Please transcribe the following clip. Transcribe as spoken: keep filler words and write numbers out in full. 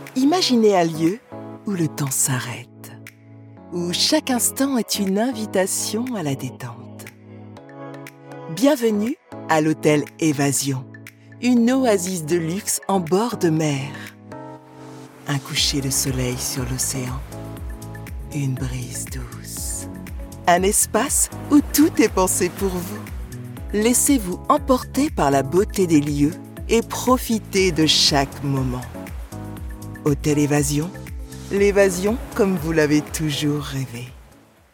Imaginez un lieu où le temps s'arrête, où chaque instant est une invitation à la détente. Bienvenue à l'hôtel Évasion, une oasis de luxe en bord de mer. Un coucher de soleil sur l'océan, une brise douce. Un espace où tout est pensé pour vous. Laissez-vous emporter par la beauté des lieux et profitez de chaque moment. Hôtel Évasion, l'évasion comme vous l'avez toujours rêvé.